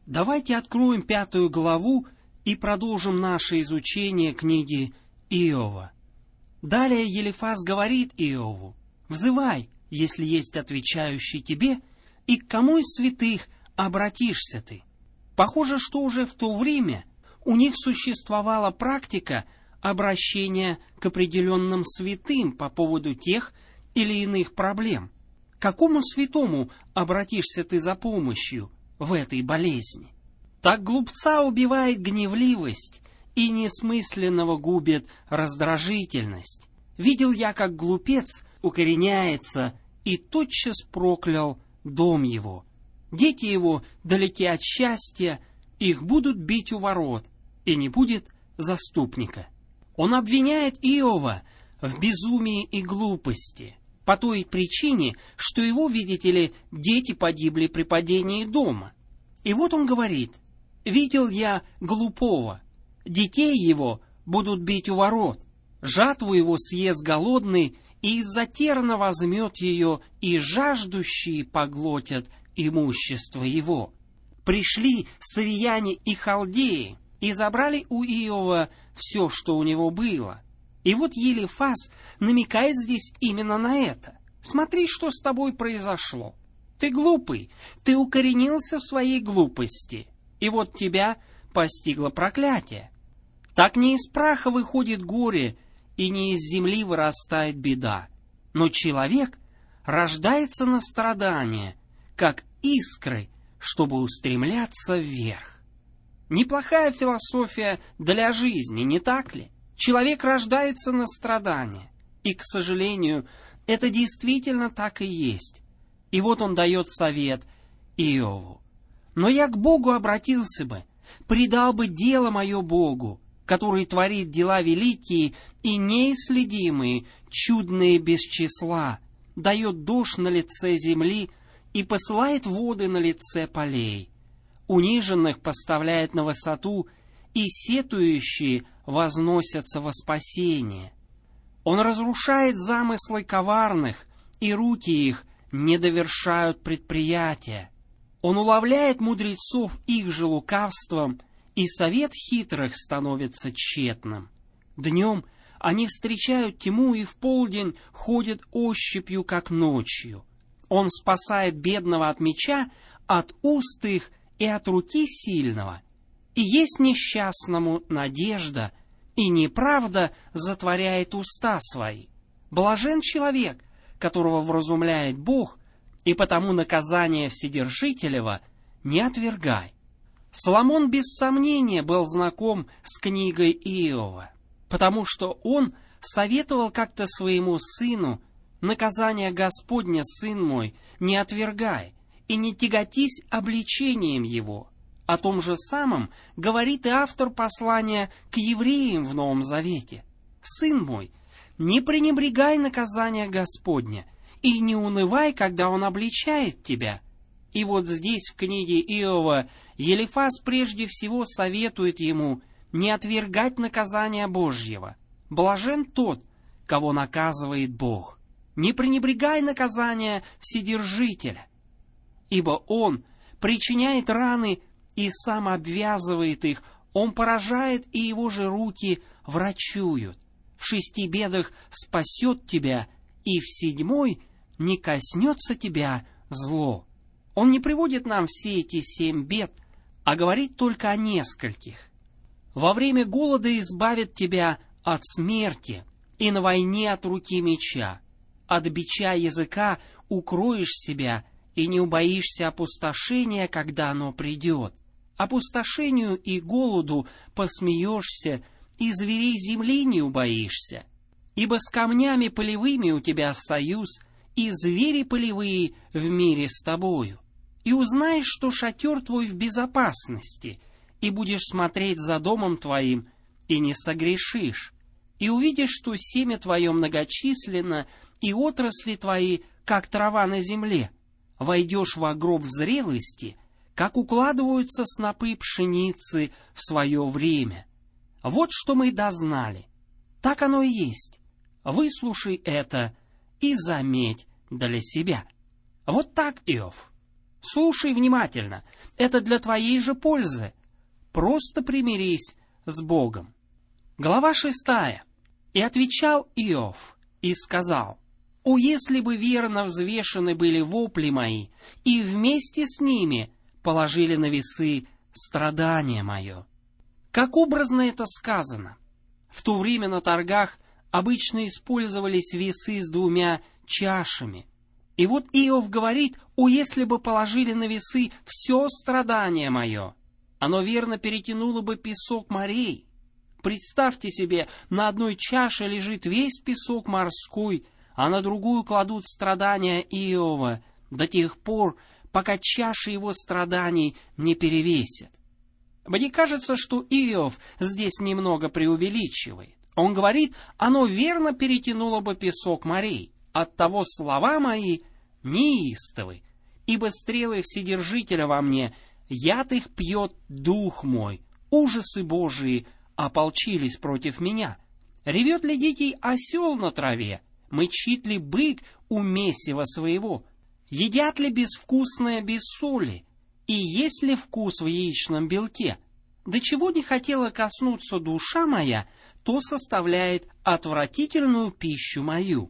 Давайте откроем 5 главу и продолжим наше изучение книги Иова. Далее Елифаз говорит Иову: «Взывай, если есть отвечающий тебе, и к кому из святых обратишься ты?» Похоже, что уже в то время у них существовала практика обращения к определенным святым по поводу тех или иных проблем. К какому святому обратишься ты за помощью в этой болезни? Так глупца убивает гневливость, и несмысленного губит раздражительность. Видел я, как глупец укореняется, и тотчас проклял дом его. Дети его далеки от счастья, их будут бить у ворот, и не будет заступника. Он обвиняет Иова в безумии и глупости, по той причине, что его, видите ли, дети погибли при падении дома. И вот он говорит: «Видел я глупого, детей его будут бить у ворот, жатву его съест голодный, и из-за терна возьмет ее, и жаждущие поглотят имущество его». Пришли сырияне и халдеи, и забрали у Иова все, что у него было. И вот Елифаз намекает здесь именно на это. Смотри, что с тобой произошло. Ты глупый, ты укоренился в своей глупости, и вот тебя постигло проклятие. Так не из праха выходит горе, и не из земли вырастает беда. Но человек рождается на страдания, как искры, чтобы устремляться вверх. Неплохая философия для жизни, не так ли? Человек рождается на страдания, и, к сожалению, это действительно так и есть. И вот он дает совет Иову: «Но я к Богу обратился бы, предал бы дело мое Богу, который творит дела великие и неисследимые, чудные без числа, дает дождь на лице земли и посылает воды на лице полей. Униженных поставляет на высоту, и сетующие возносятся во спасение. Он разрушает замыслы коварных, и руки их не довершают предприятия. Он уловляет мудрецов их же лукавством, и совет хитрых становится тщетным. Днем они встречают тьму, и в полдень ходят ощупью, как ночью. Он спасает бедного от меча, от уст их и от руки сильного. И есть несчастному надежда, и неправда затворяет уста свои. Блажен человек, которого вразумляет Бог, и потому наказание Вседержителева не отвергай». Соломон без сомнения был знаком с книгой Иова, потому что он советовал как-то своему сыну: «Наказание Господня, сын мой, не отвергай, и не тяготись обличением его». О том же самом говорит и автор послания к евреям в Новом Завете: «Сын мой, не пренебрегай наказания Господня, и не унывай, когда он обличает тебя». И вот здесь, в книге Иова, Елифаз прежде всего советует ему не отвергать наказания Божьего. Блажен тот, кого наказывает Бог. Не пренебрегай наказания Вседержителя, ибо Он причиняет раны и сам обвязывает их, Он поражает, и Его же руки врачуют. В 6 бедах спасет тебя, и в 7 не коснется тебя зло. Он не приводит нам все эти 7 бед, а говорит только о нескольких. Во время голода избавит тебя от смерти, и на войне от руки меча. От бича языка укроешь себя, и не убоишься опустошения, когда оно придет. Опустошению и голоду посмеешься, и зверей земли не убоишься. Ибо с камнями полевыми у тебя союз, и звери полевые в мире с тобою. И узнаешь, что шатер твой в безопасности, и будешь смотреть за домом твоим, и не согрешишь. И увидишь, что семя твое многочисленно, и отрасли твои, как трава на земле. Войдешь во гроб в зрелости, как укладываются снопы пшеницы в свое время. Вот что мы дознали. Так оно и есть. Выслушай это и заметь для себя. Вот так, Иов. Слушай внимательно, это для твоей же пользы. Просто примирись с Богом. Глава 6. И отвечал Иов и сказал: «О, если бы верно взвешены были вопли мои, и вместе с ними положили на весы страдание мое». Как образно это сказано. В то время на торгах обычно использовались весы с 2 чашами. И вот Иов говорит: «О, если бы положили на весы все страдание мое, оно верно перетянуло бы песок морей». Представьте себе, на одной чаше лежит весь песок морской, а на другую кладут страдания Иова до тех пор, пока чаша его страданий не перевесит. Мне кажется, что Иов здесь немного преувеличивает. Он говорит: оно верно перетянуло бы песок морей. Оттого слова мои неистовы, ибо стрелы Вседержителя во мне, яд их пьет дух мой. Ужасы Божии ополчились против меня. Ревет ли дикий осел на траве? Мычит ли бык у месива своего? Едят ли безвкусное без соли? И есть ли вкус в яичном белке? До чего не хотела коснуться душа моя, то составляет отвратительную пищу мою.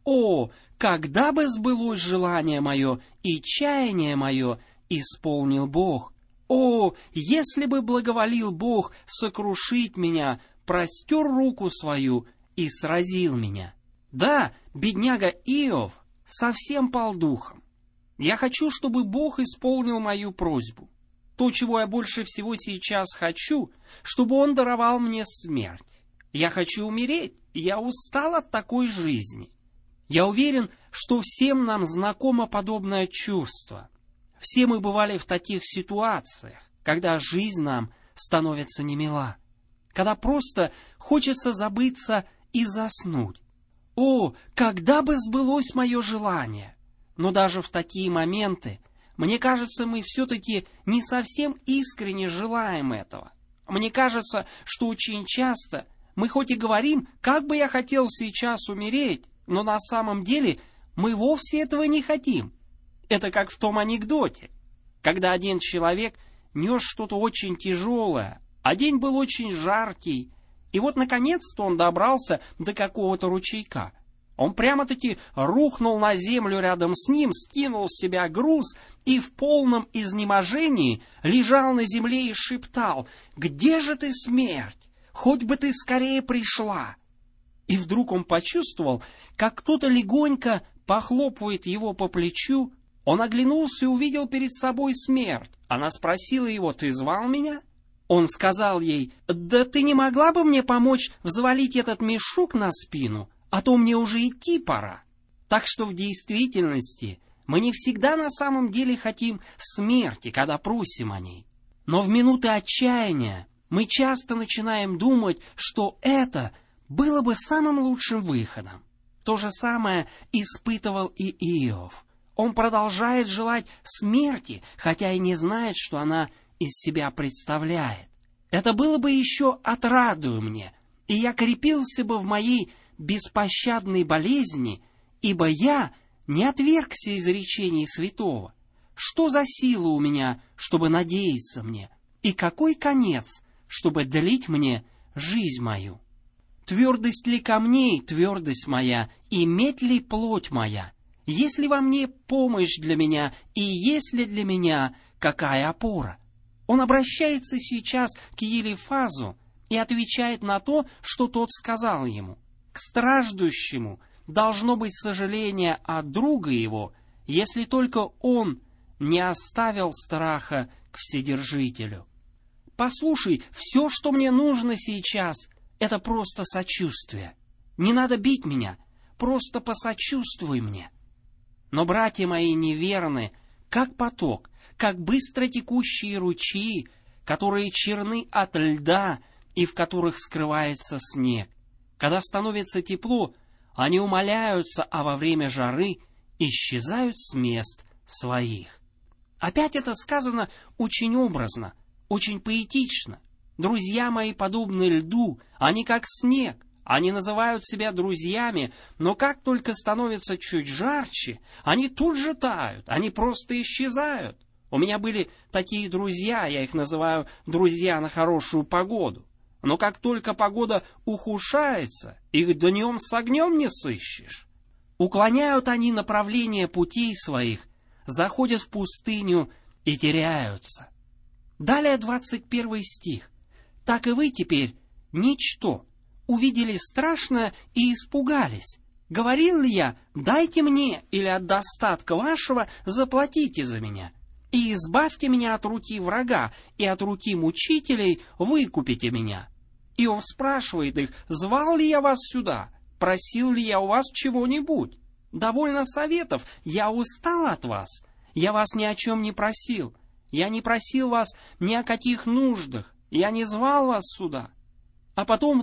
О, когда бы сбылось желание мое и чаяние мое исполнил Бог! О, если бы благоволил Бог сокрушить меня, простер руку свою и сразил меня. Да, бедняга Иов совсем пал духом. Я хочу, чтобы Бог исполнил мою просьбу. То, чего я больше всего сейчас хочу, чтобы Он даровал мне смерть. Я хочу умереть, я устал от такой жизни. Я уверен, что всем нам знакомо подобное чувство. Все мы бывали в таких ситуациях, когда жизнь нам становится немила, когда просто хочется забыться и заснуть. О, когда бы сбылось мое желание! Но даже в такие моменты, мне кажется, мы все-таки не совсем искренне желаем этого. Мне кажется, что очень часто мы хоть и говорим: как бы я хотел сейчас умереть, но на самом деле мы вовсе этого не хотим. Это как в том анекдоте, когда один человек нес что-то очень тяжелое, а день был очень жаркий, и вот наконец-то он добрался до какого-то ручейка. Он прямо-таки рухнул на землю рядом с ним, скинул с себя груз и в полном изнеможении лежал на земле и шептал: «Где же ты, смерть? Хоть бы ты скорее пришла!» И вдруг он почувствовал, как кто-то легонько похлопывает его по плечу. Он оглянулся и увидел перед собой смерть. Она спросила его: «Ты звал меня?» Он сказал ей: «Да ты не могла бы мне помочь взвалить этот мешок на спину, а то мне уже идти пора». Так что в действительности мы не всегда на самом деле хотим смерти, когда просим о ней. Но в минуты отчаяния мы часто начинаем думать, что это было бы самым лучшим выходом. То же самое испытывал и Иов. Он продолжает желать смерти, хотя и не знает, что она из себя представляет. Это было бы еще отрадою мне, и я крепился бы в моей беспощадной болезни, ибо я не отвергся изречений святого. Что за сила у меня, чтобы надеяться мне, и какой конец, чтобы длить мне жизнь мою? Твердость ли камней, твердость моя, и медь ли плоть моя? Есть ли во мне помощь для меня, и есть ли для меня какая опора? Он обращается сейчас к Елифазу и отвечает на то, что тот сказал ему. К страждущему должно быть сожаление от друга его, если только он не оставил страха к Вседержителю. Послушай, все, что мне нужно сейчас, это просто сочувствие. Не надо бить меня, просто посочувствуй мне. Но братья мои неверны, как поток, как быстро текущие ручьи, которые черны от льда и в которых скрывается снег. Когда становится тепло, они умаляются, а во время жары исчезают с мест своих. Опять это сказано очень образно, очень поэтично. Друзья мои подобны льду, они как снег, Они называют себя друзьями, но как только становится чуть жарче, они тут же тают, они просто исчезают. У меня были такие друзья, я их называю друзья на хорошую погоду. Но как только погода ухудшается, их днем с огнем не сыщешь. Уклоняют они направление путей своих, заходят в пустыню и теряются. Далее 21 стих. Так и вы теперь ничто. Увидели страшное и испугались. Говорил ли я, дайте мне или от достатка вашего заплатите за меня, и избавьте меня от руки врага, и от руки мучителей выкупите меня. Иов спрашивает их, звал ли я вас сюда, просил ли я у вас чего-нибудь? Довольно советов, я устал от вас, я вас ни о чем не просил, я не просил вас ни о каких нуждах, я не звал вас сюда. А потом в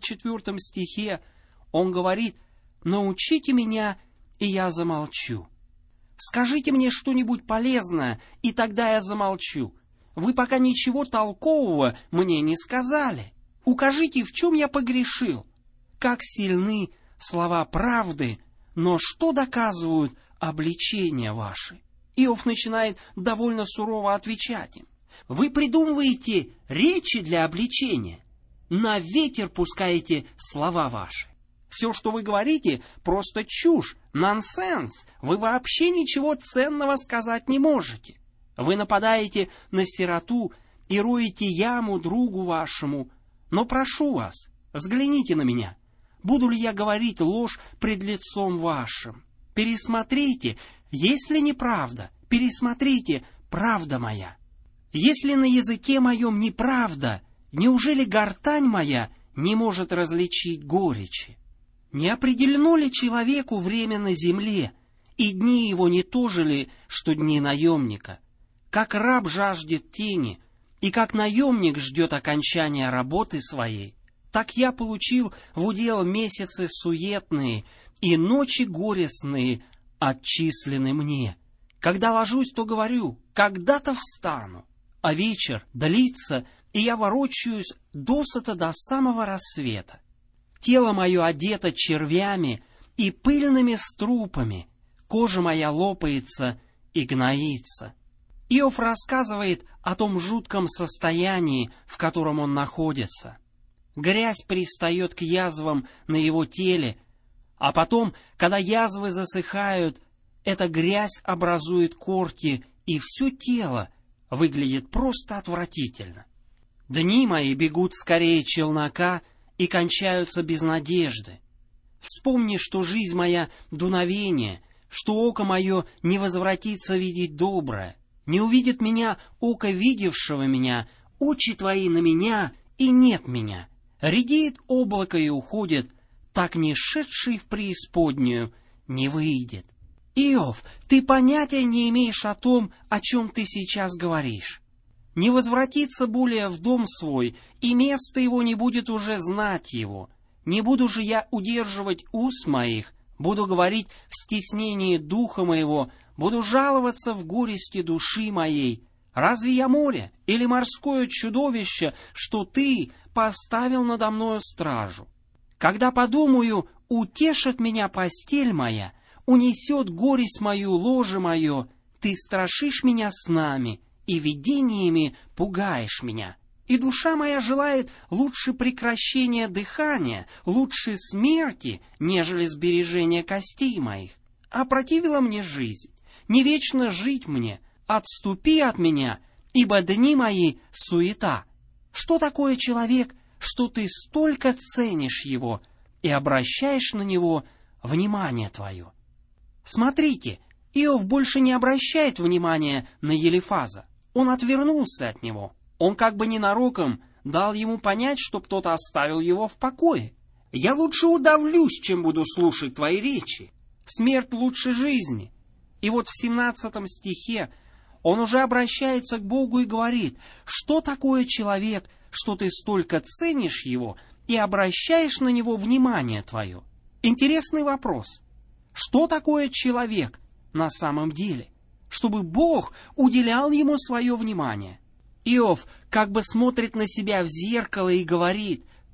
24 стихе он говорит, научите меня, и я замолчу. Скажите мне что-нибудь полезное, и тогда я замолчу. Вы пока ничего толкового мне не сказали. Укажите, в чем я погрешил. Как сильны слова правды, но что доказывают обличения ваши? Иов начинает довольно сурово отвечать им. Вы придумываете речи для обличения, на ветер пускаете слова ваши. Все, что вы говорите, просто чушь, нонсенс. Вы вообще ничего ценного сказать не можете. Вы нападаете на сироту и роете яму другу вашему. Но прошу вас, взгляните на меня. Буду ли я говорить ложь пред лицом вашим? Пересмотрите, если неправда, пересмотрите, правда моя. Если на языке моем неправда, неужели гортань моя не может различить горечи? Не определено ли человеку время на земле, и дни его не то же ли, что дни наемника? Как раб жаждет тени, и как наемник ждет окончания работы своей, так я получил в удел месяцы суетные, и ночи горестные отчислены мне. Когда ложусь, то говорю, когда-то встану, а вечер длится, и я ворочаюсь досыта до самого рассвета. Тело мое одето червями и пыльными струпами, кожа моя лопается и гноится. Иов рассказывает о том жутком состоянии, в котором он находится. Грязь пристает к язвам на его теле, а потом, когда язвы засыхают, эта грязь образует корки, и все тело выглядит просто отвратительно. Дни мои бегут скорее челнока и кончаются без надежды. Вспомни, что жизнь моя — дуновение, что око мое не возвратится видеть доброе, не увидит меня око видевшего меня, очи твои на меня, и нет меня. Редеет облако и уходит, так не шедший в преисподнюю не выйдет. Иов, ты понятия не имеешь о том, о чем ты сейчас говоришь. Не возвратится более в дом свой, и место его не будет уже знать его. Не буду же я удерживать уст моих, буду говорить в стеснении духа моего, буду жаловаться в горести души моей. Разве я море или морское чудовище, что ты поставил надо мною стражу? Когда подумаю, утешит меня постель моя, унесет горесть мою ложе мое, ты страшишь меня снами, и видениями пугаешь меня. И душа моя желает лучше прекращения дыхания, лучше смерти, нежели сбережения костей моих. Опротивила мне жизнь, не вечно жить мне, отступи от меня, ибо дни мои суета. Что такое человек, что ты столько ценишь его и обращаешь на него внимание твое? Смотрите, Иов больше не обращает внимания на Елифаза. Он отвернулся от него. Он как бы ненароком дал ему понять, чтоб тот оставил его в покое. «Я лучше удавлюсь, чем буду слушать твои речи. Смерть лучше жизни». И вот в 17 стихе он уже обращается к Богу и говорит, что такое человек, что ты столько ценишь его и обращаешь на него внимание твое. Интересный вопрос. Что такое человек на самом деле, чтобы Бог уделял ему свое внимание? Иов как бы смотрит на себя в зеркало и говорит,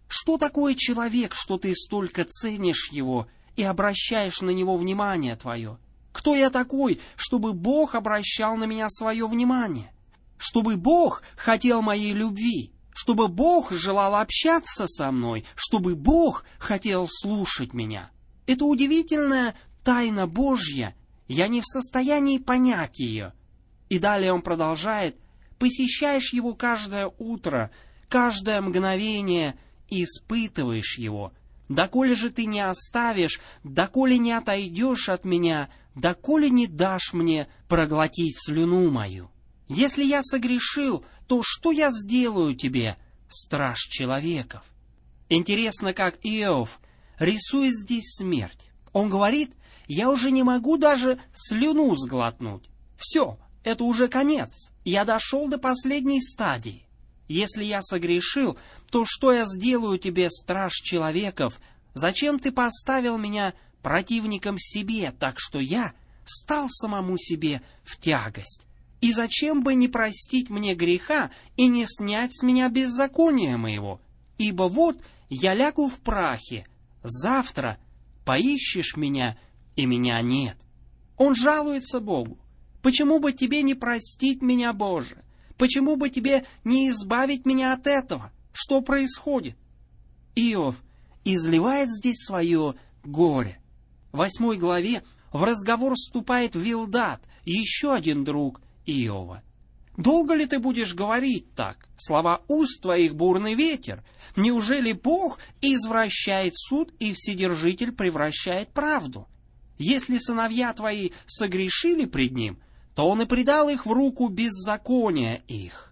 Что такое человек, что ты столько ценишь его и обращаешь на него внимание твое? Кто я такой, чтобы Бог обращал на меня свое внимание? Чтобы Бог хотел моей любви? Чтобы Бог желал общаться со мной? Чтобы Бог хотел слушать меня? Это удивительная тайна Божья. Я не в состоянии понять ее. И далее он продолжает: посещаешь его каждое утро, каждое мгновение, и испытываешь его. Доколе же ты не оставишь, доколе не отойдешь от меня, доколе не дашь мне проглотить слюну мою. Если я согрешил, то что я сделаю тебе, страж человеков? Интересно, как Иов рисует здесь смерть. Он говорит: я уже не могу даже слюну сглотнуть. Все, это уже конец. Я дошел до последней стадии. Если я согрешил, то что я сделаю тебе, страж человеков? Зачем ты поставил меня противником себе, так что я стал самому себе в тягость? И зачем бы не простить мне греха и не снять с меня беззакония моего? Ибо вот я лягу в прахе, завтра поищешь меня, и меня нет. Он жалуется Богу. Почему бы тебе не простить меня, Боже? Почему бы тебе не избавить меня от этого? Что происходит? Иов изливает здесь свое горе. В 8 главе в разговор вступает Вилдад, еще один друг Иова. «Долго ли ты будешь говорить так? Слова уст твоих бурный ветер. Неужели Бог извращает суд, и Вседержитель превращает правду? Если сыновья твои согрешили пред ним, то он и предал их в руку беззакония их».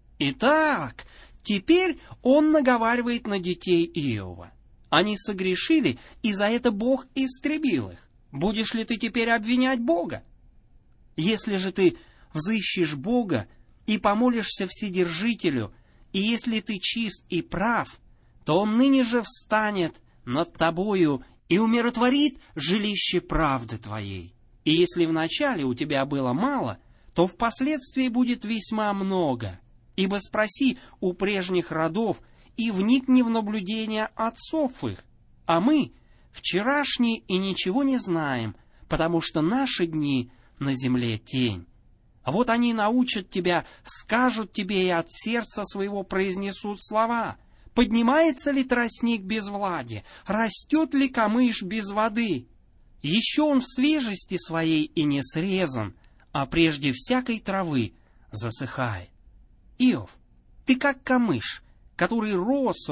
Итак, теперь он наговаривает на детей Иова. Они согрешили, и за это Бог истребил их. Будешь ли ты теперь обвинять Бога? Если же ты взыщешь Бога и помолишься Вседержителю, и если ты чист и прав, то Он ныне же встанет над тобою и умиротворит жилище правды твоей. И если вначале у тебя было мало, то впоследствии будет весьма много. Ибо спроси у прежних родов и вникни в наблюдения отцов их. А мы вчерашние и ничего не знаем, потому что наши дни на земле тень. А вот они научат тебя, скажут тебе и от сердца своего произнесут слова. Поднимается ли тростник без влаги? Растет ли камыш без воды? Еще он в свежести своей и не срезан, а прежде всякой травы засыхает. Иов, ты как камыш, который рос,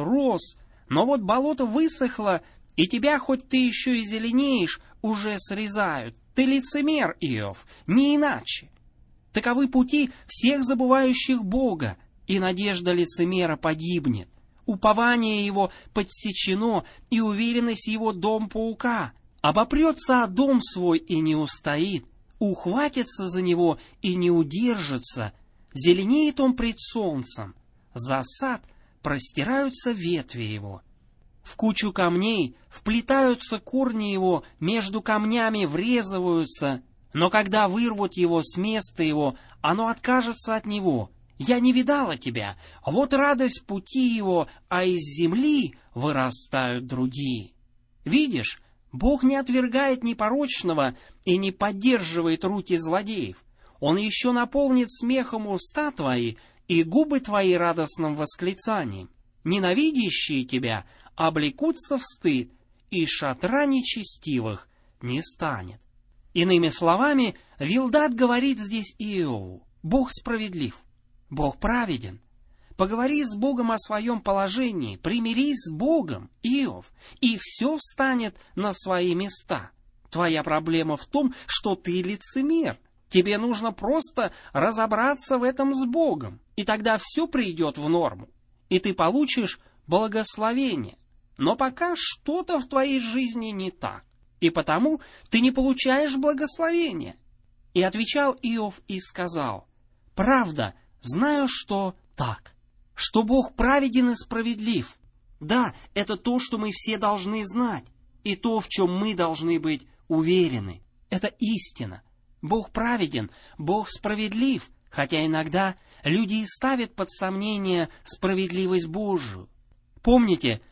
но вот болото высохло, и тебя, хоть ты еще и зеленеешь, уже срезают. Ты лицемер, Иов, не иначе. Таковы пути всех забывающих Бога, и надежда лицемера погибнет. Упование его подсечено, и уверенность его дом паука. Обопрется о дом свой и не устоит, ухватится за него и не удержится. Зеленеет он пред солнцем, за сад простираются ветви его. В кучу камней вплетаются корни его, между камнями врезываются, но когда вырвут его с места его, оно откажется от него. Я не видала тебя, вот радость пути его, а из земли вырастают другие. Видишь, Бог не отвергает непорочного и не поддерживает руки злодеев. Он еще наполнит смехом уста твои и губы твои радостным восклицанием. Ненавидящие тебя облекутся в стыд, и шатра нечестивых не станет. Иными словами, Вилдад говорит здесь Иову: Бог справедлив, Бог праведен. Поговори с Богом о своем положении, примирись с Богом, Иов, и все встанет на свои места. Твоя проблема в том, что ты лицемер. Тебе нужно просто разобраться в этом с Богом, и тогда все придет в норму, и ты получишь благословение. Но пока что-то в твоей жизни не так, и потому ты не получаешь благословения. И отвечал Иов и сказал: правда, знаю, что так, что Бог праведен и справедлив. Да, это то, что мы все должны знать, и то, в чем мы должны быть уверены. Это истина. Бог праведен, Бог справедлив, хотя иногда люди и ставят под сомнение справедливость Божию. Помните,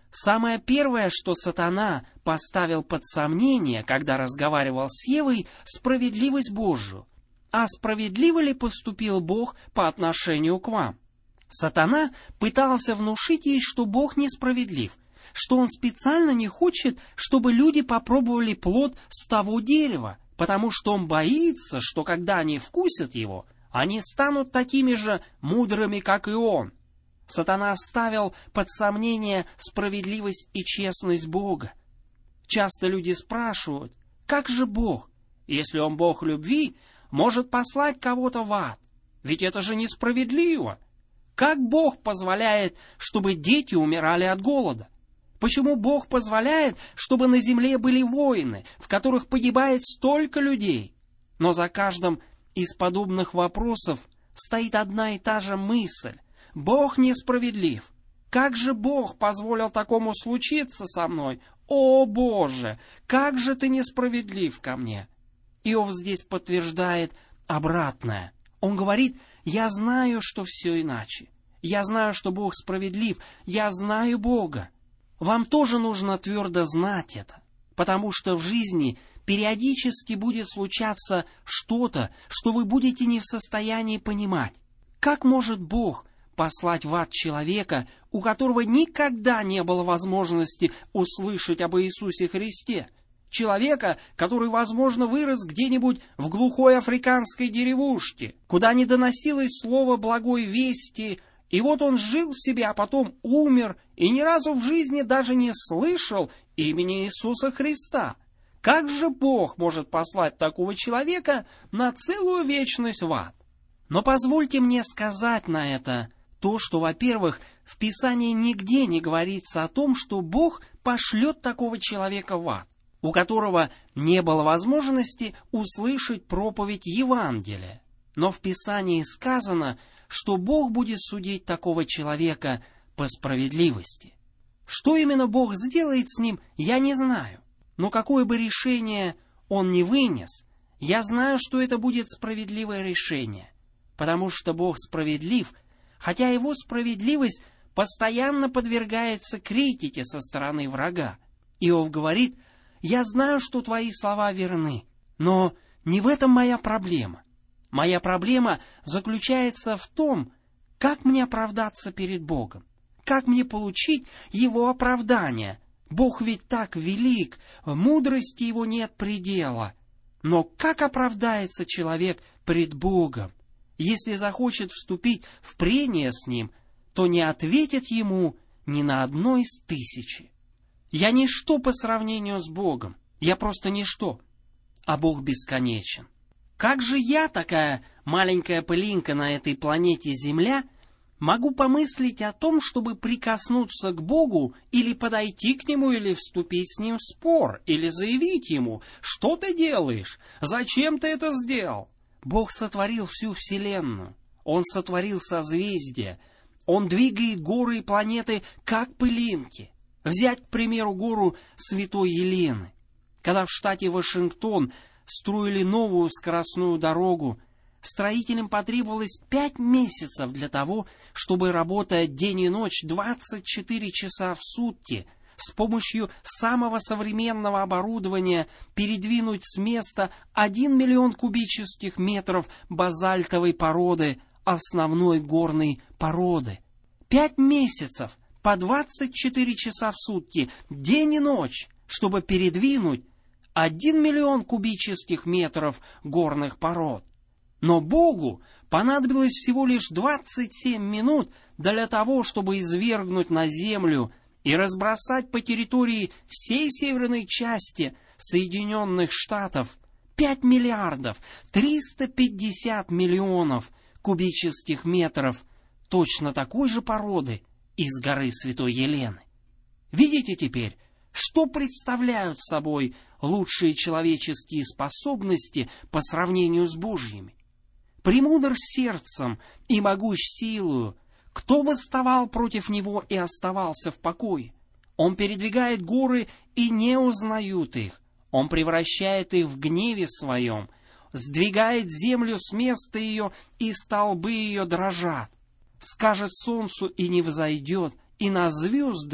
самое первое, что сатана поставил под сомнение, когда разговаривал с Евой, справедливость Божию. А справедливо ли поступил Бог по отношению к вам? Сатана пытался внушить ей, что Бог несправедлив, что Он специально не хочет, чтобы люди попробовали плод с того дерева, потому что Он боится, что когда они вкусят его, они станут такими же мудрыми, как и Он. Сатана ставил под сомнение справедливость и честность Бога. Часто люди спрашивают, как же Бог, если Он Бог любви, может послать кого-то в ад? Ведь это же несправедливо. Как Бог позволяет, чтобы дети умирали от голода? Почему Бог позволяет, чтобы на земле были войны, в которых погибает столько людей? Но за каждым из подобных вопросов стоит одна и та же мысль. Бог несправедлив. Как же Бог позволил такому случиться со мной? О, Боже, как же ты несправедлив ко мне? Иов здесь подтверждает обратное. Он говорит: я знаю, что все иначе. Я знаю, что Бог справедлив. Я знаю Бога. Вам тоже нужно твердо знать это, потому что в жизни периодически будет случаться что-то, что вы будете не в состоянии понимать. Как может Бог послать в ад человека, у которого никогда не было возможности услышать об Иисусе Христе? Человека, который, возможно, вырос где-нибудь в глухой африканской деревушке, куда не доносилось слово благой вести, и вот он жил себе, а потом умер, и ни разу в жизни даже не слышал имени Иисуса Христа. Как же Бог может послать такого человека на целую вечность в ад? Но позвольте мне сказать на это то, что, во-первых, в Писании нигде не говорится о том, что Бог пошлет такого человека в ад, у которого не было возможности услышать проповедь Евангелия. Но в Писании сказано, что Бог будет судить такого человека по справедливости. Что именно Бог сделает с ним, я не знаю. Но какое бы решение он ни вынес, я знаю, что это будет справедливое решение. Потому что Бог справедлив, хотя Его справедливость постоянно подвергается критике со стороны врага. Иов говорит: «Я знаю, что твои слова верны, но не в этом моя проблема. Моя проблема заключается в том, как мне оправдаться перед Богом, как мне получить Его оправдание. Бог ведь так велик, мудрости Его нет предела. Но как оправдается человек пред Богом? Если захочет вступить в прения с Ним, то не ответит Ему ни на одно из 1000. Я ничто по сравнению с Богом, я просто ничто, а Бог бесконечен. Как же я, такая маленькая пылинка на этой планете Земля, могу помыслить о том, чтобы прикоснуться к Богу или подойти к Нему, или вступить с Ним в спор, или заявить Ему: «Что ты делаешь? Зачем ты это сделал?» Бог сотворил всю Вселенную, Он сотворил созвездия, Он двигает горы и планеты, как пылинки. Взять, к примеру, гору Святой Елены. Когда в штате Вашингтон строили новую скоростную дорогу, строителям потребовалось 5 месяцев для того, чтобы, работая день и ночь 24 часа в сутки, с помощью самого современного оборудования передвинуть с места 1 миллион кубических метров базальтовой породы, основной горной породы. 5 месяцев по 24 часа в сутки, день и ночь, чтобы передвинуть 1 миллион кубических метров горных пород. Но Богу понадобилось всего лишь 27 минут для того, чтобы извергнуть на землю и разбросать по территории всей северной части Соединенных Штатов 5 миллиардов 350 миллионов кубических метров точно такой же породы из горы Святой Елены. Видите теперь, что представляют собой лучшие человеческие способности по сравнению с Божьими? Премудр сердцем и могущ силою, кто восставал против Него и оставался в покое? Он передвигает горы и не узнают их. Он превращает их в гневе своем, сдвигает землю с места ее, и столбы ее дрожат. Скажет солнцу, и не взойдет, и на звезды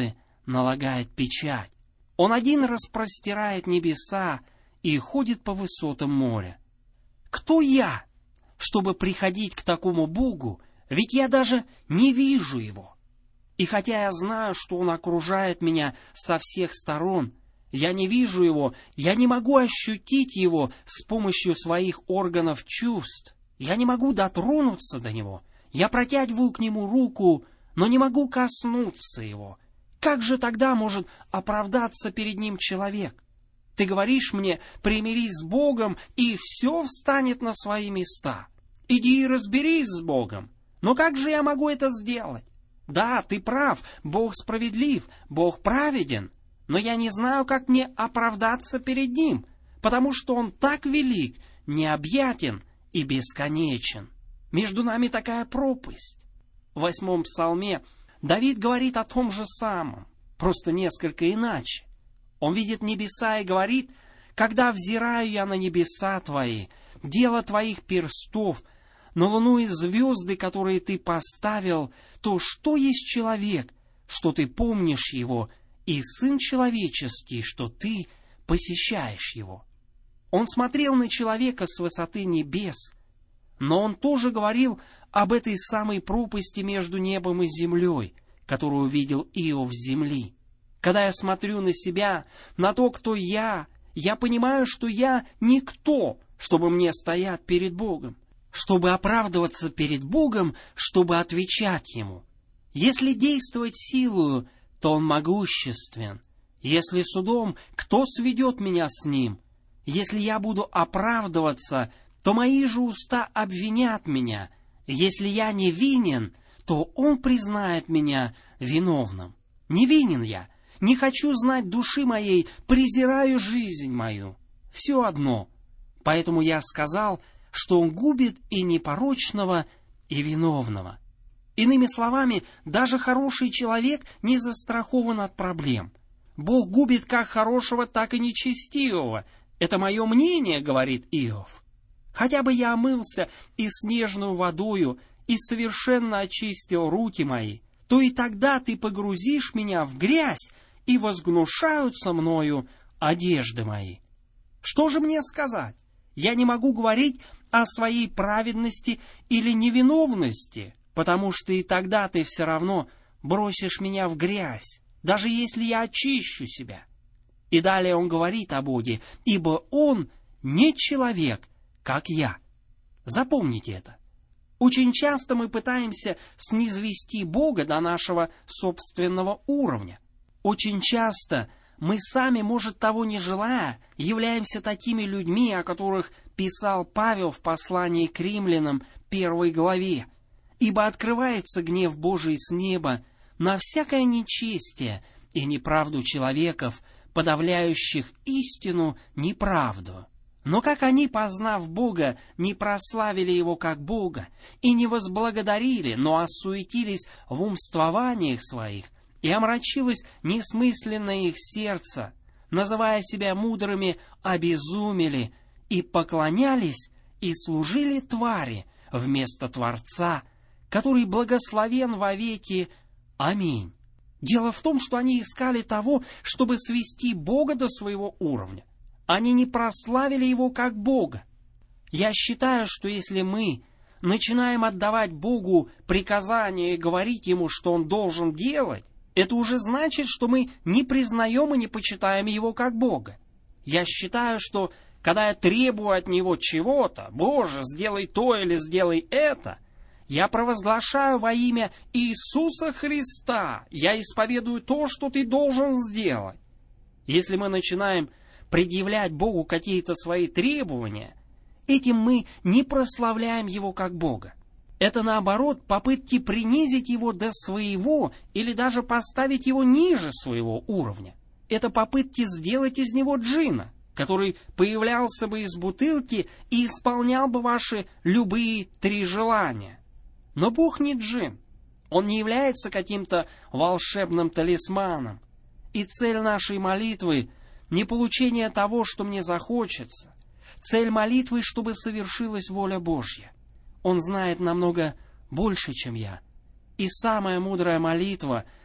налагает печать. Он один распростирает небеса и ходит по высотам моря. Кто я, чтобы приходить к такому Богу, ведь я даже не вижу Его? И хотя я знаю, что Он окружает меня со всех сторон, я не вижу Его, я не могу ощутить Его с помощью своих органов чувств, я не могу дотронуться до Него, я протягиваю к Нему руку, но не могу коснуться Его. Как же тогда может оправдаться перед Ним человек? Ты говоришь мне: примирись с Богом, и все встанет на свои места. Иди и разберись с Богом. Но как же я могу это сделать? Да, ты прав, Бог справедлив, Бог праведен, но я не знаю, как мне оправдаться перед Ним, потому что Он так велик, необъятен и бесконечен. Между нами такая пропасть. В 8-м псалме Давид говорит о том же самом, просто несколько иначе. Он видит небеса и говорит: «Когда взираю я на небеса Твои, дело Твоих перстов, на луну и звезды, которые Ты поставил, то что есть человек, что Ты помнишь его, и сын человеческий, что Ты посещаешь его?» Он смотрел на человека с высоты небес, но он тоже говорил об этой самой пропасти между небом и землей, которую видел Иов с земли. Когда я смотрю на себя, на то, кто я понимаю, что я никто, чтобы мне стоять перед Богом, чтобы оправдываться перед Богом, чтобы отвечать Ему. Если действовать силою, то Он могуществен. Если судом, кто сведет меня с Ним? Если я буду оправдываться, то мои же уста обвинят меня. Если я невинен, то Он признает меня виновным. Невинен я. Не хочу знать души моей, презираю жизнь мою. Все одно. Поэтому я сказал, что Он губит и непорочного, и виновного. Иными словами, даже хороший человек не застрахован от проблем. Бог губит как хорошего, так и нечестивого. Это мое мнение, говорит Иов. Хотя бы я омылся и снежную водою, и совершенно очистил руки мои, то и тогда ты погрузишь меня в грязь, и возгнушаются мною одежды мои. Что же мне сказать? Я не могу говорить о своей праведности или невиновности, потому что и тогда ты все равно бросишь меня в грязь, даже если я очищу себя. И далее он говорит о Боге: ибо Он не человек, как я. Запомните это. Очень часто мы пытаемся снизвести Бога до нашего собственного уровня. Очень часто мы сами, может, того не желая, являемся такими людьми, о которых писал Павел в послании к Римлянам 1 главе. «Ибо открывается гнев Божий с неба на всякое нечестие и неправду человеков, подавляющих истину неправду. Но как они, познав Бога, не прославили Его как Бога и не возблагодарили, но осуетились в умствованиях своих, и омрачилось несмысленное их сердце, называя себя мудрыми, обезумели, и поклонялись и служили твари вместо Творца, который благословен вовеки. Аминь». Дело в том, что они искали того, чтобы свести Бога до своего уровня. Они не прославили Его как Бога. Я считаю, что если мы начинаем отдавать Богу приказания и говорить Ему, что Он должен делать, это уже значит, что мы не признаем и не почитаем Его как Бога. Я считаю, что когда я требую от Него чего-то: «Боже, сделай то или сделай это», я провозглашаю во имя Иисуса Христа, я исповедую то, что Ты должен сделать. Если мы начинаем предъявлять Богу какие-то свои требования, этим мы не прославляем Его как Бога. Это, наоборот, попытки принизить Его до своего или даже поставить Его ниже своего уровня. Это попытки сделать из Него джинна, который появлялся бы из бутылки и исполнял бы ваши любые 3 желания. Но Бог не джин. Он не является каким-то волшебным талисманом. И цель нашей молитвы не получение того, что мне захочется. Цель молитвы, чтобы совершилась воля Божья. Он знает намного больше, чем я. И самая мудрая молитва,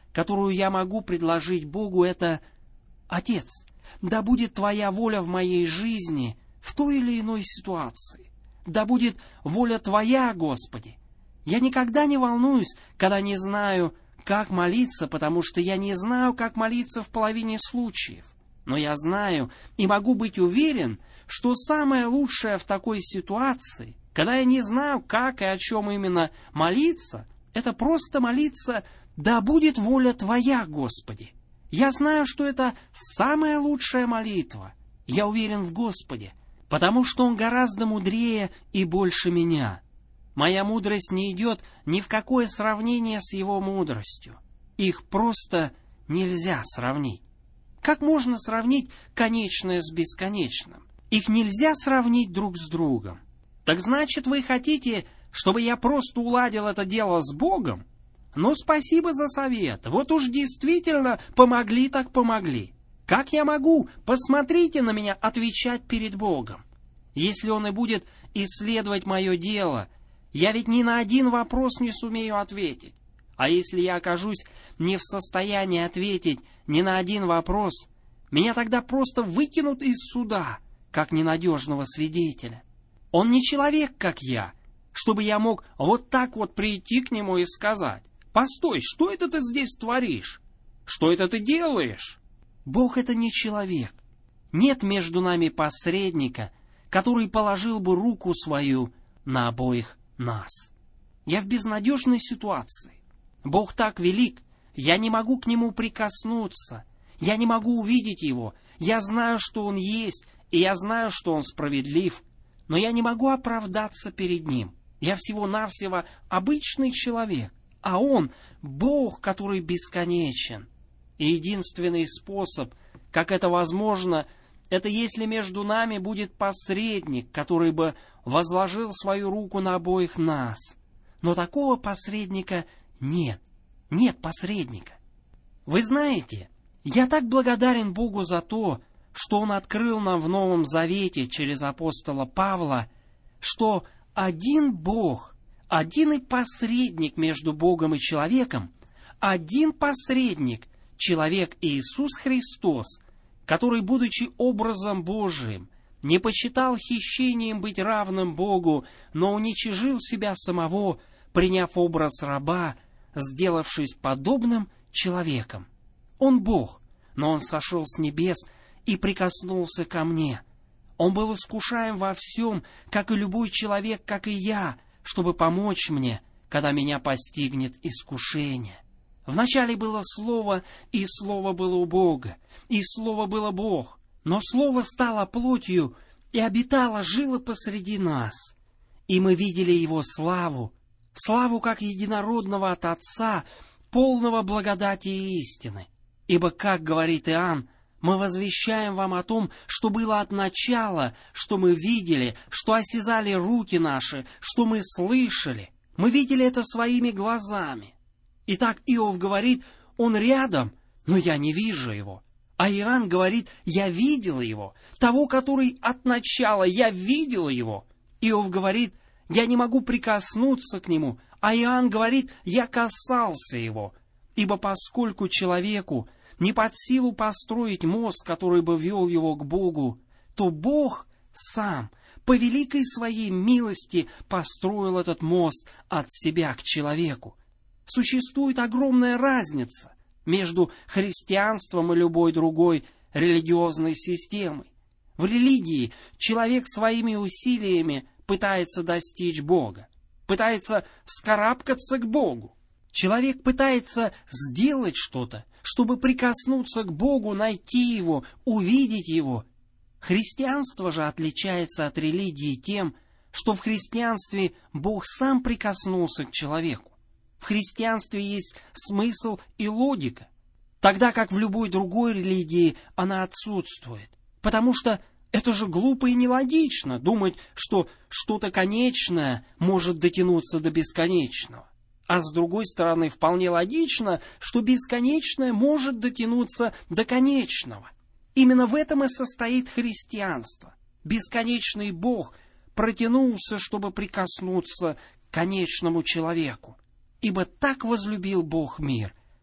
которую я могу предложить Богу, это: «Отец, да будет Твоя воля в моей жизни в той или иной ситуации. Да будет воля Твоя, Господи». Я никогда не волнуюсь, когда не знаю, как молиться, потому что я не знаю, как молиться в половине случаев. Но я знаю и могу быть уверен, что самое лучшее в такой ситуации, когда я не знаю, как и о чем именно молиться, это просто молиться: «Да будет воля Твоя, Господи». Я знаю, что это самая лучшая молитва. Я уверен в Господе, потому что Он гораздо мудрее и больше меня. Моя мудрость не идет ни в какое сравнение с Его мудростью. Их просто нельзя сравнить. Как можно сравнить конечное с бесконечным? Их нельзя сравнить друг с другом. Так значит, вы хотите, чтобы я просто уладил это дело с Богом? Ну, спасибо за совет. Вот уж действительно помогли так помогли. Как я могу, посмотрите на меня, отвечать перед Богом? Если Он и будет исследовать мое дело, я ведь ни на один вопрос не сумею ответить. А если я окажусь не в состоянии ответить ни на один вопрос, меня тогда просто выкинут из суда, как ненадежного свидетеля. Он не человек, как я, чтобы я мог вот так вот прийти к нему и сказать: «Постой, что это ты здесь творишь? Что это ты делаешь?» Бог — это не человек. Нет между нами посредника, который положил бы руку свою на обоих нас. Я в безнадежной ситуации. Бог так велик, я не могу к Нему прикоснуться, я не могу увидеть Его. Я знаю, что Он есть, и я знаю, что Он справедлив, но я не могу оправдаться перед Ним. Я всего-навсего обычный человек, а Он — Бог, который бесконечен. И единственный способ, как это возможно, это если между нами будет посредник, который бы возложил свою руку на обоих нас. Но такого посредника нет. Нет посредника. Вы знаете, я так благодарен Богу за то, что Он открыл нам в Новом Завете через апостола Павла, что один Бог, один и посредник между Богом и человеком, один посредник, человек Иисус Христос, который, будучи образом Божиим, не почитал хищением быть равным Богу, но уничижил себя самого, приняв образ раба, сделавшись подобным человеком. Он Бог, но Он сошел с небес и прикоснулся ко мне. Он был искушаем во всем, как и любой человек, как и я, чтобы помочь мне, когда меня постигнет искушение. Вначале было Слово, и Слово было у Бога, и Слово было Бог. Но Слово стало плотью и обитало, жило посреди нас. И мы видели Его славу, славу как единородного от Отца, полного благодати и истины. Ибо, как говорит Иоанн, мы возвещаем вам о том, что было от начала, что мы видели, что осязали руки наши, что мы слышали. Мы видели это своими глазами. Итак, Иов говорит: он рядом, но я не вижу его. А Иоанн говорит: я видел его, того, который от начала, я видел его. Иов говорит: я не могу прикоснуться к нему. А Иоанн говорит: я касался его. Ибо поскольку человеку не под силу построить мост, который бы вел его к Богу, то Бог сам по великой своей милости построил этот мост от себя к человеку. Существует огромная разница между христианством и любой другой религиозной системой. В религии человек своими усилиями пытается достичь Бога, пытается вскарабкаться к Богу. Человек пытается сделать что-то, чтобы прикоснуться к Богу, найти Его, увидеть Его. Христианство же отличается от религии тем, что в христианстве Бог сам прикоснулся к человеку. В христианстве есть смысл и логика, тогда как в любой другой религии она отсутствует. Потому что это же глупо и нелогично думать, что что-то конечное может дотянуться до бесконечного. А с другой стороны, вполне логично, что бесконечное может дотянуться до конечного. Именно в этом и состоит христианство. Бесконечный Бог протянулся, чтобы прикоснуться к конечному человеку. Ибо так возлюбил Бог мир,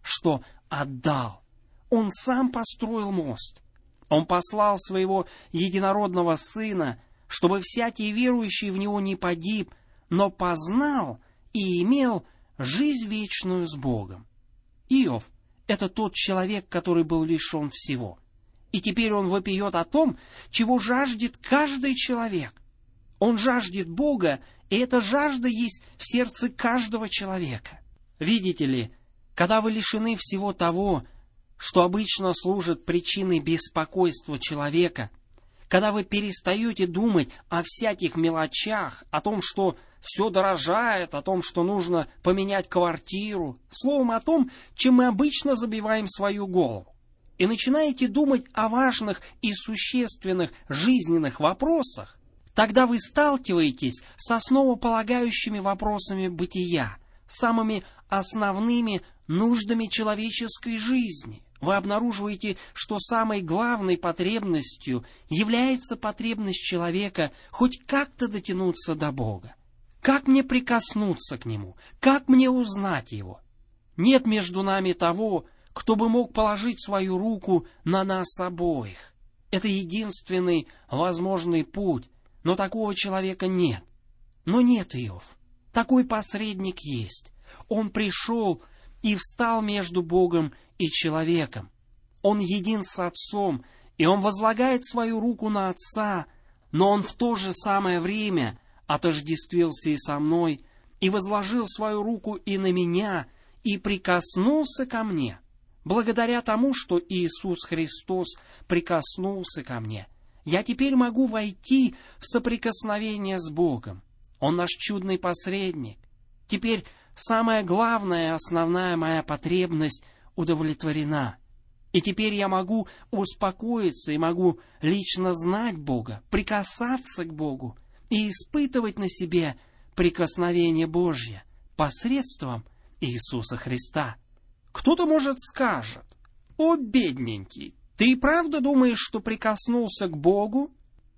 что отдал. Он сам построил мост. Он послал своего единородного Сына, чтобы всякий верующий в Него не погиб, но познал и имел жизнь вечную с Богом. Иов — это тот человек, который был лишен всего. И теперь он вопиет о том, чего жаждет каждый человек. Он жаждет Бога, и эта жажда есть в сердце каждого человека. Видите ли, когда вы лишены всего того, что обычно служит причиной беспокойства человека, когда вы перестаете думать о всяких мелочах, о том, что все дорожает, о том, что нужно поменять квартиру, словом, о том, чем мы обычно забиваем свою голову, и начинаете думать о важных и существенных жизненных вопросах, тогда вы сталкиваетесь с основополагающими вопросами бытия, самыми основными нуждами человеческой жизни. Вы обнаруживаете, что самой главной потребностью является потребность человека хоть как-то дотянуться до Бога. Как мне прикоснуться к Нему? Как мне узнать Его? Нет между нами того, кто бы мог положить свою руку на нас обоих. Это единственный возможный путь, но такого человека нет. Но нет, Иов. Такой посредник есть. Он пришел и встал между Богом и человеком. Он един с Отцом, и он возлагает свою руку на Отца, но он в то же самое время отождествился и со мной, и возложил свою руку и на меня, и прикоснулся ко мне. Благодаря тому, что Иисус Христос прикоснулся ко мне, я теперь могу войти в соприкосновение с Богом. Он наш чудный посредник. Теперь самая главная и основная моя потребность удовлетворена. И теперь я могу успокоиться и могу лично знать Бога, прикасаться к Богу и испытывать на себе прикосновение Божье посредством Иисуса Христа. Кто-то, может, скажет: «О, бедненький, ты и правда думаешь, что прикоснулся к Богу?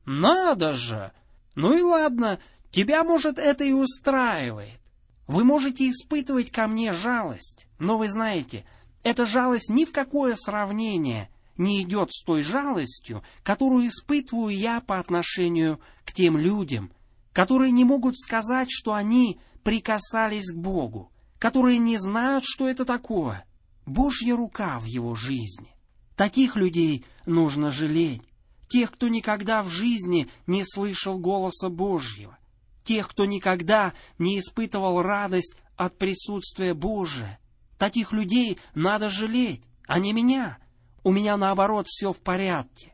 Надо же! Ну и ладно, тебя, может, это и устраивает. Вы можете испытывать ко мне жалость, но вы знаете, эта жалость ни в какое сравнение не идет с той жалостью, которую испытываю я по отношению к тем людям, которые не могут сказать, что они прикасались к Богу, которые не знают, что это такое. Божья рука в его жизни. Таких людей нужно жалеть. Тех, кто никогда в жизни не слышал голоса Божьего. Тех, кто никогда не испытывал радость от присутствия Божия. Таких людей надо жалеть, а не меня. У меня, наоборот, все в порядке.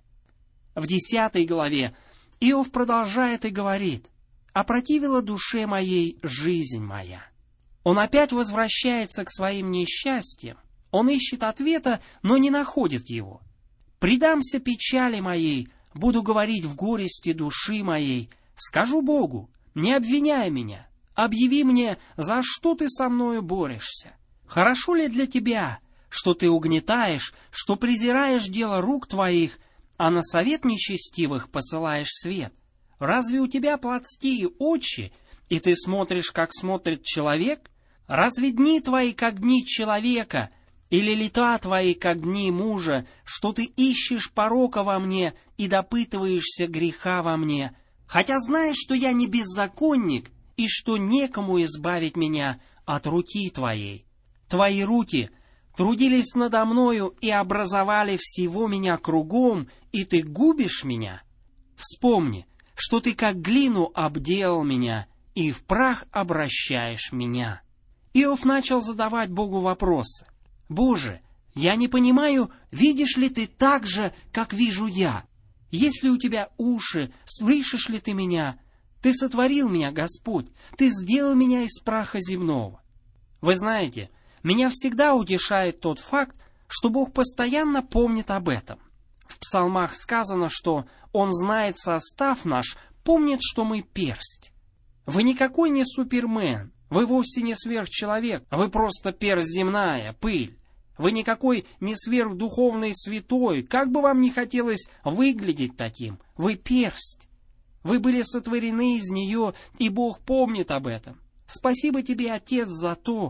В 10 главе Иов продолжает и говорит: «Опротивила душе моей жизнь моя». Он опять возвращается к своим несчастьям. Он ищет ответа, но не находит его. «Предамся печали моей, буду говорить в горести души моей, скажу Богу, не обвиняй меня, объяви мне, за что ты со мною борешься. Хорошо ли для тебя, что ты угнетаешь, что презираешь дело рук твоих, а на совет нечестивых посылаешь свет? Разве у тебя плотские очи, и ты смотришь, как смотрит человек? Разве дни твои, как дни человека, или лета твои, как дни мужа, что ты ищешь порока во мне и допытываешься греха во мне, хотя знаешь, что я не беззаконник, и что некому избавить меня от руки твоей? Твои руки трудились надо мною и образовали всего меня кругом, и ты губишь меня? Вспомни, что ты как глину обделал меня, и в прах обращаешь меня». Иов начал задавать Богу вопросы. «Боже, я не понимаю, видишь ли ты так же, как вижу я? Есть ли у тебя уши, слышишь ли ты меня? Ты сотворил меня, Господь, ты сделал меня из праха земного». Вы знаете, меня всегда утешает тот факт, что Бог постоянно помнит об этом. В псалмах сказано, что Он знает состав наш, помнит, что мы персть. Вы никакой не супермен, вы вовсе не сверхчеловек, вы просто персть земная, пыль. Вы никакой не сверхдуховный святой, как бы вам ни хотелось выглядеть таким, вы персть. Вы были сотворены из нее, и Бог помнит об этом. Спасибо тебе, Отец, за то,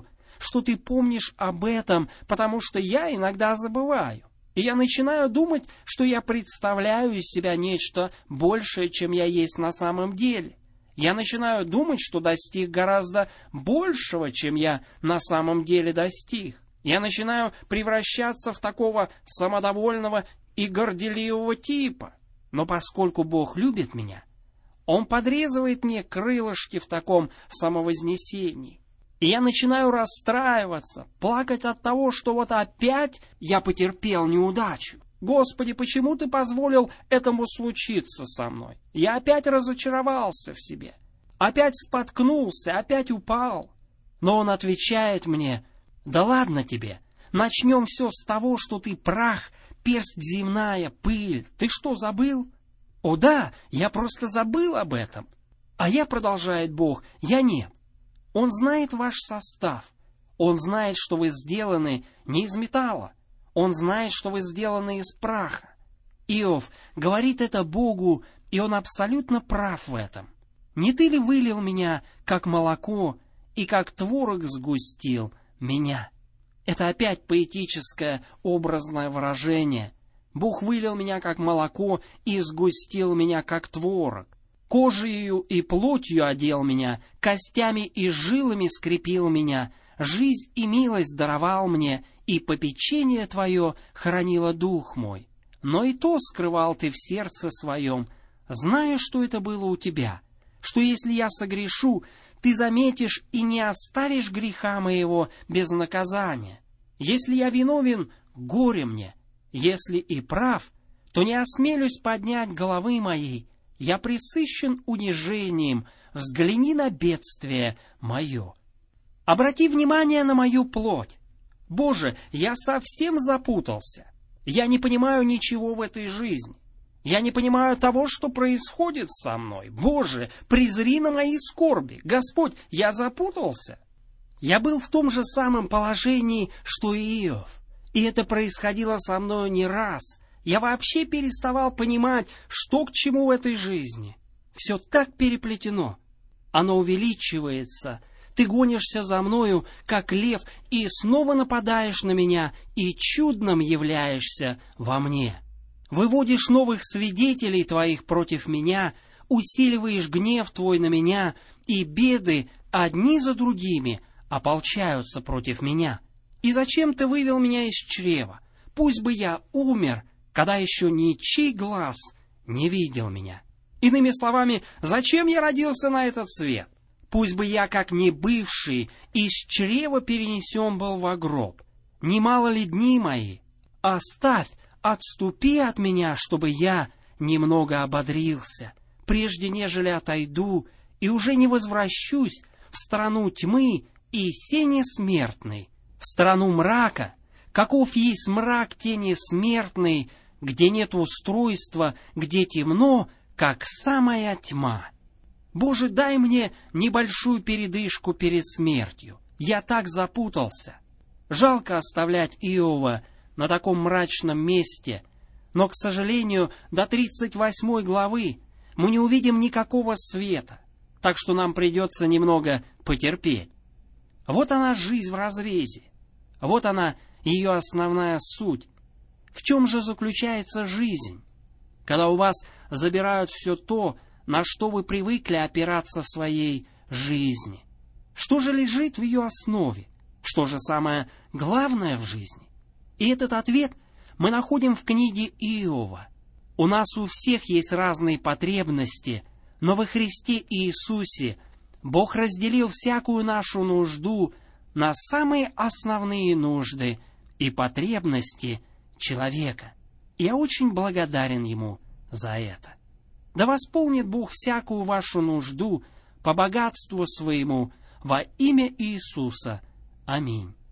что ты помнишь об этом, потому что я иногда забываю. И я начинаю думать, что я представляю из себя нечто большее, чем я есть на самом деле. Я начинаю думать, что достиг гораздо большего, чем я на самом деле достиг. Я начинаю превращаться в такого самодовольного и горделивого типа. Но поскольку Бог любит меня, Он подрезывает мне крылышки в таком самовознесении. И я начинаю расстраиваться, плакать от того, что вот опять я потерпел неудачу. Господи, почему Ты позволил этому случиться со мной? Я опять разочаровался в себе, опять споткнулся, опять упал. Но Он отвечает мне: да ладно тебе, начнем все с того, что ты прах, персть земная, пыль. Ты что, забыл? О да, я просто забыл об этом. А я, продолжает Бог, я нет. Он знает ваш состав. Он знает, что вы сделаны не из металла. Он знает, что вы сделаны из праха. Иов говорит это Богу, и он абсолютно прав в этом. Не ты ли вылил меня, как молоко, и как творог сгустил меня? Это опять поэтическое, образное выражение. Бог вылил меня, как молоко, и сгустил меня, как творог. Кожею и плотью одел меня, костями и жилами скрепил меня, жизнь и милость даровал мне, и попечение Твое хранило дух мой. Но и то скрывал Ты в сердце своем, зная, что это было у Тебя, что если я согрешу, Ты заметишь и не оставишь греха моего без наказания. Если я виновен, горе мне, если и прав, то не осмелюсь поднять головы моей. Я пресыщен унижением, взгляни на бедствие мое. Обрати внимание на мою плоть. Боже, я совсем запутался. Я не понимаю ничего в этой жизни. Я не понимаю того, что происходит со мной. Боже, презри на мои скорби. Господь, я запутался. Я был в том же самом положении, что и Иов. И это происходило со мною не раз. Я вообще переставал понимать, что к чему в этой жизни. Все так переплетено. Оно увеличивается. Ты гонишься за мною, как лев, и снова нападаешь на меня, и чудным являешься во мне. Выводишь новых свидетелей твоих против меня, усиливаешь гнев твой на меня, и беды одни за другими ополчаются против меня. И зачем ты вывел меня из чрева? Пусть бы я умер, когда еще ничей глаз не видел меня. Иными словами, зачем я родился на этот свет? Пусть бы я, как небывший, из чрева перенесен был во гроб. Немало ли дни мои? Оставь, отступи от меня, чтобы я немного ободрился, прежде нежели отойду, и уже не возвращусь в страну тьмы и сени смертной, в страну мрака, каков есть мрак тени смертной, где нет устройства, где темно, как самая тьма. Боже, дай мне небольшую передышку перед смертью. Я так запутался. Жалко оставлять Иова на таком мрачном месте, но, к сожалению, до 38 главы мы не увидим никакого света, так что нам придется немного потерпеть. Вот она, жизнь в разрезе. Вот она, ее основная суть. В чем же заключается жизнь? Когда у вас забирают все то, на что вы привыкли опираться в своей жизни. Что же лежит в ее основе? Что же самое главное в жизни? И этот ответ мы находим в книге Иова. У нас у всех есть разные потребности, но во Христе Иисусе Бог разделил всякую нашу нужду на самые основные нужды и потребности человека. Я очень благодарен Ему за это. Да восполнит Бог всякую вашу нужду по богатству своему во имя Иисуса. Аминь.